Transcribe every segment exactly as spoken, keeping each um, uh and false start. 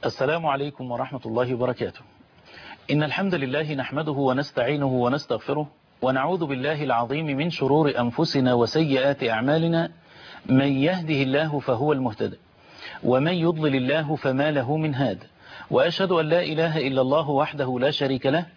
السلام عليكم ورحمة الله وبركاته. إن الحمد لله نحمده ونستعينه ونستغفره ونعوذ بالله العظيم من شرور أنفسنا وسيئات أعمالنا. من يهده الله فهو المهتدي ومن يضلل الله فما له من هاد، وأشهد أن لا إله إلا الله وحده لا شريك له،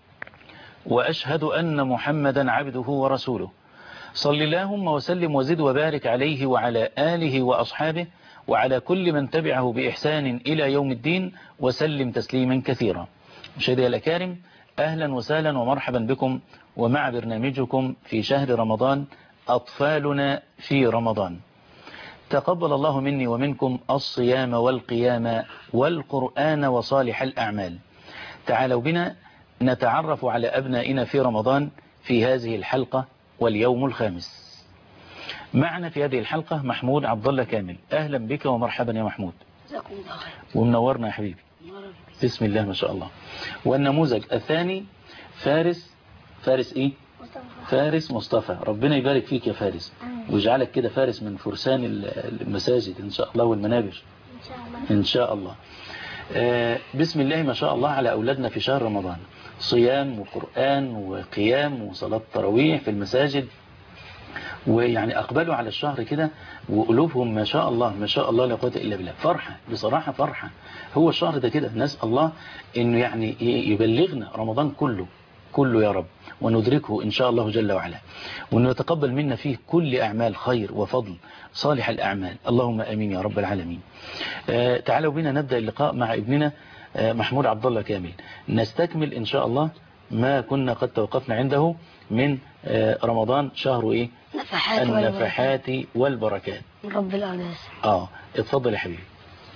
وأشهد أن محمدا عبده ورسوله. صل اللهم وسلم وزد وبارك عليه وعلى آله وأصحابه وعلى كل من تبعه بإحسان إلى يوم الدين وسلم تسليما كثيرا. مشاهدي الأكارم، أهلا وسهلا ومرحبا بكم ومع برنامجكم في شهر رمضان، أطفالنا في رمضان. تقبل الله مني ومنكم الصيام والقيام والقرآن وصالح الأعمال. تعالوا بنا نتعرف على أبنائنا في رمضان في هذه الحلقة واليوم الخامس. معنا في هذه الحلقة محمود عبد الله كامل. أهلا بك ومرحبا يا محمود، ومنورنا يا حبيبي. بسم الله ما شاء الله. والنموذج الثاني فارس فارس إيه؟ فارس مصطفى. ربنا يبارك فيك يا فارس ويجعلك كده فارس من فرسان المساجد إن شاء الله والمنابر إن شاء الله. آه بسم الله ما شاء الله على أولادنا في شهر رمضان، صيام وقرآن وقيام وصلاة تراويح في المساجد، ويعني أقبلوا على الشهر كده وقلوبهم ما شاء الله ما شاء الله لا قوة إلا بالله. فرحة بصراحة، فرحة. هو الشهر ده كده نسأل الله إنه يعني يبلغنا رمضان كله كله يا رب، وندركه إن شاء الله جل وعلا، وأنه يتقبل منا فيه كل أعمال خير وفضل صالح الأعمال. اللهم أمين يا رب العالمين. آه تعالوا بنا نبدأ اللقاء مع ابننا آه محمود عبد الله كامل، نستكمل إن شاء الله ما كنا قد توقفنا عنده من آه رمضان، شهر إيه؟ نفحات النفحات والبركات. رب العالمين. آه اتفضل يا حبيبي.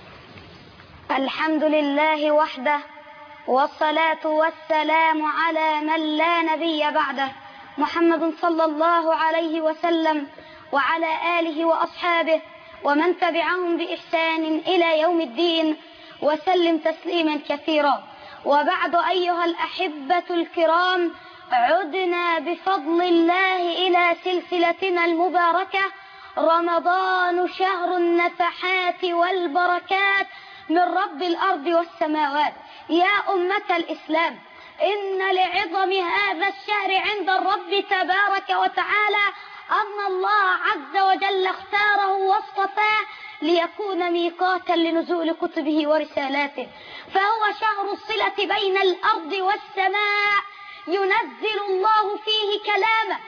الحمد لله وحده، والصلاة والسلام على من لا نبي بعده، محمد صلى الله عليه وسلم وعلى آله وأصحابه ومن تبعهم بإحسان إلى يوم الدين وسلم تسليما كثيرا. وبعد أيها الأحبة الكرام، عدنا بفضل الله إلى سلسلتنا المباركة رمضان، شهر النفحات والبركات من رب الأرض والسماوات. يا أمة الإسلام، إن لعظم هذا الشهر عند الرب تبارك وتعالى أن الله عز وجل اختاره واصطفاه ليكون ميقاتا لنزول كتبه ورسالاته، فهو شهر الصلة بين الأرض والسماء. ينزل الله فيه كلامه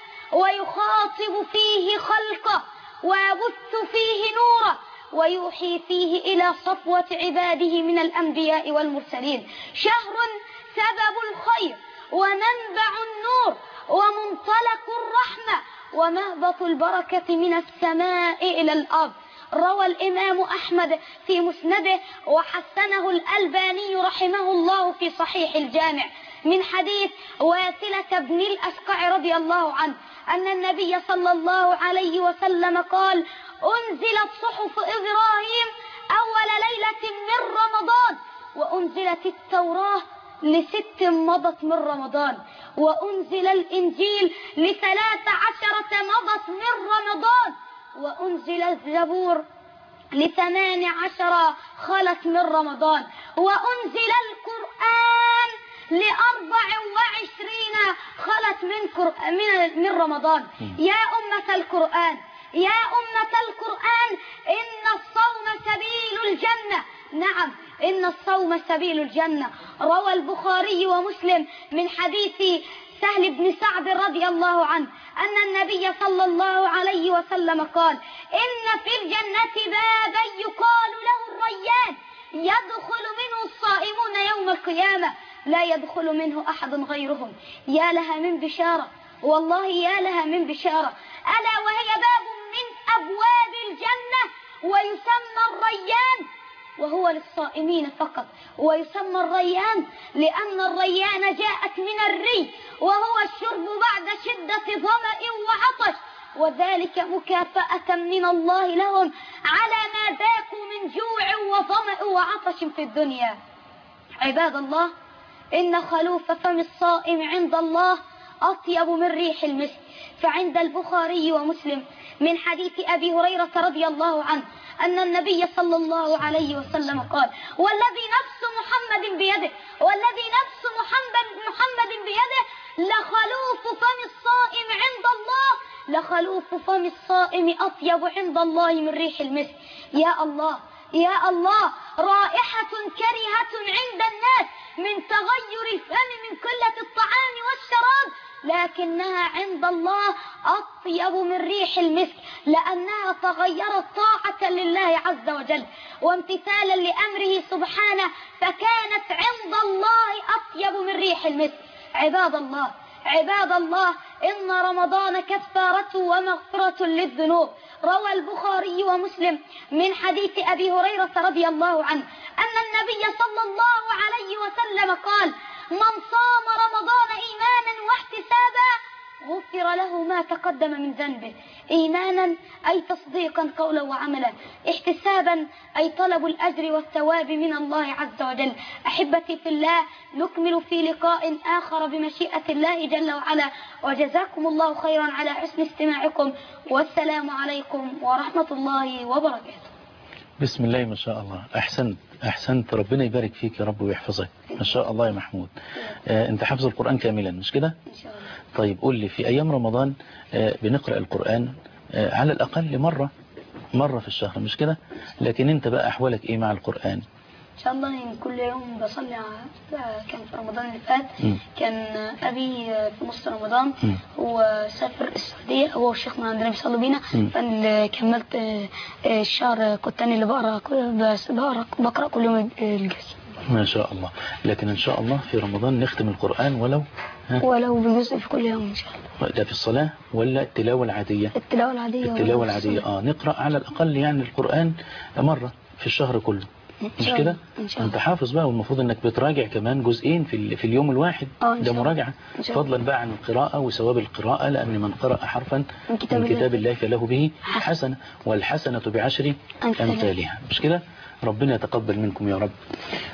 ويخاطب فيه خلقه ويبث فيه نوره ويوحي فيه إلى صفوة عباده من الأنبياء والمرسلين. شهر سبب الخير ومنبع النور ومنطلق الرحمة ومهبط البركة من السماء إلى الأرض. روى الإمام أحمد في مسنده وحسنه الألباني رحمه الله في صحيح الجامع من حديث واثلة بن الأسقع رضي الله عنه أن النبي صلى الله عليه وسلم قال: أنزلت صحف إبراهيم أول ليلة من رمضان، وأنزلت التوراة لست مضت من رمضان، وأنزل الإنجيل لثلاث عشرة مضت من رمضان، وأنزل الزبور لثمان عشر خلت من رمضان، وأنزل القرآن لأربع وعشرين خلت من, من, من رمضان. يا أمة القرآن، يا أمة القرآن، إن الصوم سبيل الجنة. نعم، إن الصوم سبيل الجنة. روى البخاري ومسلم من حديث سهل بن سعد رضي الله عنه أن النبي صلى الله عليه وسلم قال: إن في الجنة بابا يقال له الريان، يدخل منه الصائمون يوم القيامة، لا يدخل منه أحد غيرهم. يا لها من بشارة، والله يا لها من بشارة، ألا وهي باب من أبواب الجنة ويسمى الريان، وهو للصائمين فقط. ويسمى الريان لأن الريان جاءت من الري، وهو الشرب بعد شدة ظمأ وعطش، وذلك مكافأة من الله لهم على ما ذاقوا من جوع وظمأ وعطش في الدنيا. عباد الله، إن خلوف فم الصائم عند الله أطيب من ريح المسك. فعند البخاري ومسلم من حديث أبي هريرة رضي الله عنه أن النبي صلى الله عليه وسلم قال: والذي نفس محمد بيده والذي نفس محمد محمد بيده لخلوف فم الصائم عند الله لخلوف فم الصائم أطيب عند الله من ريح المسك. يا الله يا الله، رائحة كريهة عند الناس من تغير الفم من قلة الطعام والشراب، لكنها عند الله أطيب من ريح المسك، لأنها تغيرت طاعة لله عز وجل وامتثالا لأمره سبحانه، فكانت عند الله أطيب من ريح المسك. عباد الله عباد الله إن رمضان كفارة ومغفرة للذنوب. روى البخاري ومسلم من حديث أبي هريرة رضي الله عنه أن النبي صلى الله عليه وسلم قال: من صام رمضان إيمانا واحتسابا غفر له ما تقدم من ذنبه. إيمانا أي تصديقا قولا وعملا، احتسابا أي طلب الأجر والثواب من الله عز وجل. أحبتي في الله، نكمل في لقاء آخر بمشيئة الله جل وعلا، وجزاكم الله خيرا على حسن استماعكم، والسلام عليكم ورحمة الله وبركاته. بسم الله ما شاء الله. أحسنت أحسنت، ربنا يبارك فيك يا رب ويحفظك. ما شاء الله يا محمود. آه أنت حافظ القرآن كاملا مش كده؟ إن شاء الله. طيب قول لي، في أيام رمضان آه بنقرأ القرآن آه على الأقل مرة مرة في الشهر مش كده؟ لكن أنت بقى أحوالك إيه مع القرآن؟ إن شاء الله يعني كل يوم بصلي. كان في رمضان اللي فات م. كان أبي في نص رمضان م. هو سافر السعودية، هو والشيخ من عندنا بيصلوا بينا، فكملت الشهر كنت أنا اللي بقرأ بس بقرأ بقرأ كل يوم الجزء. ما شاء الله. لكن إن شاء الله في رمضان نختم القرآن ولو ها؟ ولو بجزء في كل يوم إن شاء الله. ده في الصلاة ولا التلاوة العادية؟ التلاوة العادية. التلاوة العادية آه نقرأ على الأقل يعني القرآن مرة في الشهر كله مش كده؟ انت حافظ بقى، والمفروض انك بتراجع كمان جزئين في في اليوم الواحد، ده مراجعة فضلا بقى عن القراءة وثواب القراءة، لأن من قرأ حرفا من كتاب, من كتاب الله فله به حسنة، والحسنة بعشر أمثالها مش كده؟ ربنا يتقبل منكم يا رب.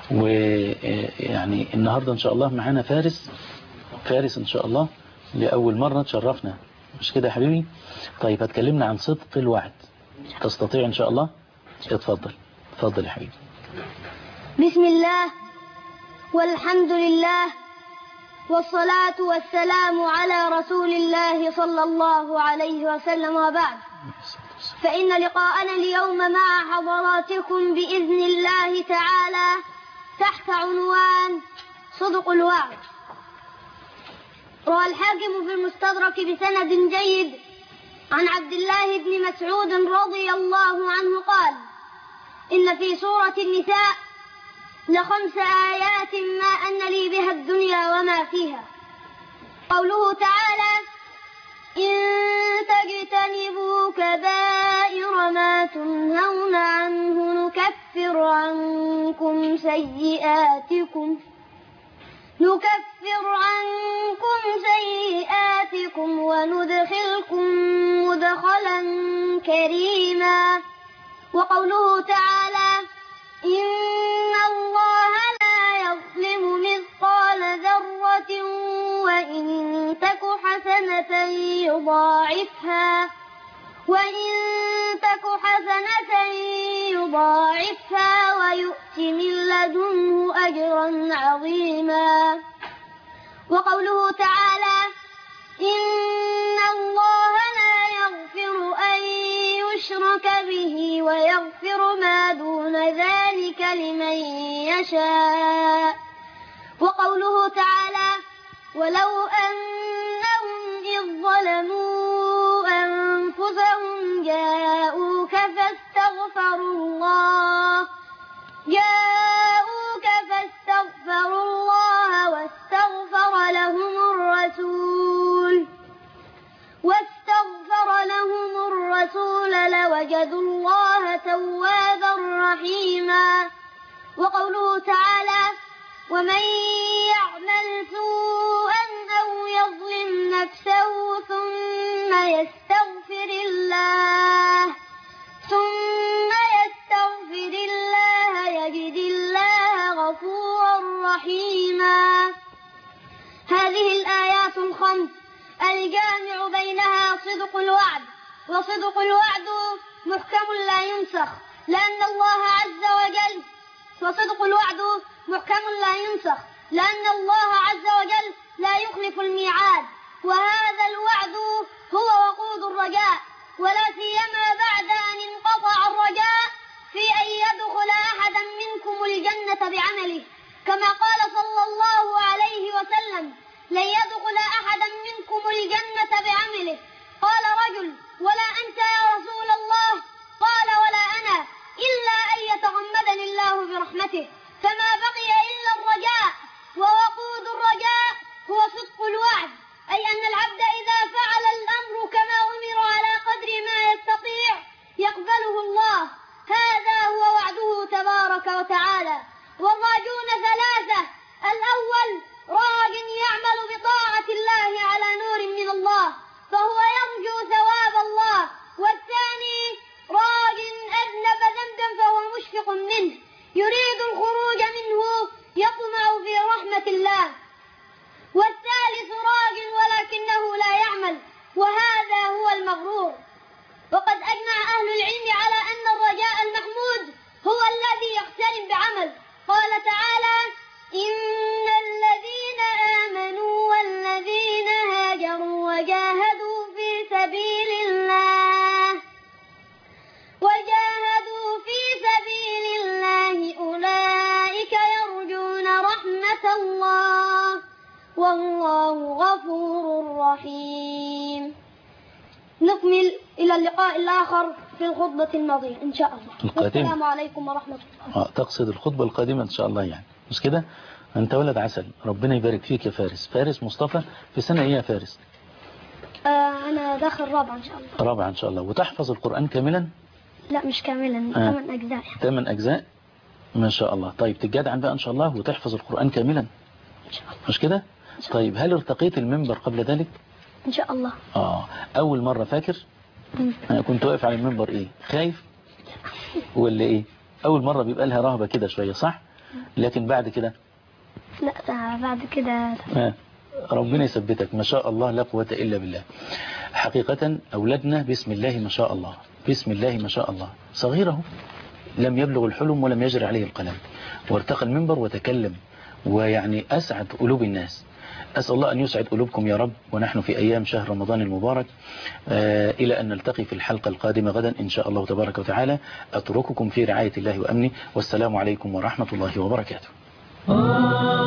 ويعني النهاردة إن شاء الله معانا فارس فارس إن شاء الله لأول مرة تشرفنا مش كده يا حبيبي؟ طيب هتكلمنا عن صدق الوعد، تستطيع إن شاء الله؟ اتفضل اتفضل يا حبيبي. بسم الله والحمد لله والصلاة والسلام على رسول الله صلى الله عليه وسلم، وبعد، فإن لقاءنا اليوم مع حضراتكم بإذن الله تعالى تحت عنوان صدق الوعد. روى الحاكم في المستدرك بسند جيد عن عبد الله بن مسعود رضي الله عنه قال: إن في سورة النساء لخمس آيات ما أن لي بها الدنيا وما فيها. قوله تعالى: إن تجتنبوا كبائر ما تنهون عنه نكفر عنكم سيئاتكم نكفر عنكم سيئاتكم وندخلكم مدخلا كريما. وقوله تعالى: إن الله لا يظلم مثقال ذرة وإن تك حسنة يضاعفها وإن تك حسنة يضاعفها ويؤت من لدنه أجرا عظيما. وقوله تعالى: إن الله لا يغفر أن يشرك به ويغفر ما دون ذلك لمن يشاء. وقوله تعالى: ولو أنهم إذ ظلموا أنفسهم جاءوك فاستغفروا الله جاءوك فاستغفروا الله واستغفر لهم الرسول واستغفر لهم الرسول لوجدوا الله توابا رحيما. وقوله تعالى: ومن يعمل سوءا أو يظلم نفسه ثم يستغفر الله ثم يستغفر الله يجد الله غفورا رحيما. هذه الآيات الخمس الجامع بينها صدق الوعد، وصدق الوعد محكم لا ينسخ، لأن الله عز وجل وصدق الوعد محكم لا ينسخ لأن الله عز وجل لا يخلف الميعاد، وهذا الوعد هو وقود الرجاء، ولا سيما بعد أن انقطع الرجاء في أن يدخل أحدا منكم الجنة بعمله، كما قال صلى الله عليه وسلم: لن يدخل أحدا منكم الجنة بعمله. قال رجل: ولا أنت يا رسول الله؟ قال: ولا أنا، إلا أن يتغمدني الله برحمته. فما بقي إلا الرجاء، ووقود الرجاء هو صدق الوعد، أي أن العبد إذا فعل الأمر كما أمر على قدر ما يستطيع يقبله الله، هذا هو وعده تبارك وتعالى. والراجون ثلاثة: الأول راج يعمل بطاعة الله على نور من الله فهو يرجو ثواب الله، والثاني راج أذنب ذنبا فهو مشفق منه يريد الخروج منه يطمع في رحمة الله، والثالث راج ولكنه لا يعمل، وهذا هو المغرور. وقد أجمع أهل العلم على أن الرجاء المحمود هو الذي يقترن بعمل. قال تعالى: إن الذين آمنوا والذين هاجروا وجاهدوا في سبيل الله وجاهدوا في سبيل الله أولئك يرجون رحمة الله والله غفور رحيم. نكمل إلى اللقاء الآخر في الخطبة الماضية إن شاء الله. القادمة. السلام عليكم ورحمة الله. آه تقصد الخطبة القادمة إن شاء الله يعني، مش كده؟ أنت ولد عسل، ربنا يبارك فيك يا فارس. فارس مصطفى في سنة إيه يا فارس؟ آه أنا داخل رابعة إن شاء الله. رابعة إن شاء الله. وتحفظ القرآن كاملا؟ لا مش كاملا، آه. ثمان أجزاء. ثمان أجزاء ما شاء الله. طيب تجدعن بقى إن شاء الله وتحفظ القرآن كاملا إن شاء الله. مش كده؟ طيب هل ارتقيت المنبر قبل ذلك؟ إن شاء الله. آه أول مرة فاكر؟ أنا كنت واقف على المنبر إيه؟ خايف؟ ولا إيه؟ أول مرة بيبقى لها رهبة كده شوية صح؟ لكن بعد كده؟ لا بعد كده آه. ربنا يثبتك ما شاء الله، لا قوة إلا بالله. حقيقة أولادنا بسم الله ما شاء الله، بسم الله ما شاء الله، صغيره لم يبلغ الحلم ولم يجري عليه القلم، وارتقى المنبر وتكلم، ويعني أسعد قلوب الناس. أسأل الله أن يسعد قلوبكم يا رب، ونحن في أيام شهر رمضان المبارك. آه إلى أن نلتقي في الحلقة القادمة غدا إن شاء الله تبارك وتعالى. أترككم في رعاية الله وأمنه، والسلام عليكم ورحمة الله وبركاته.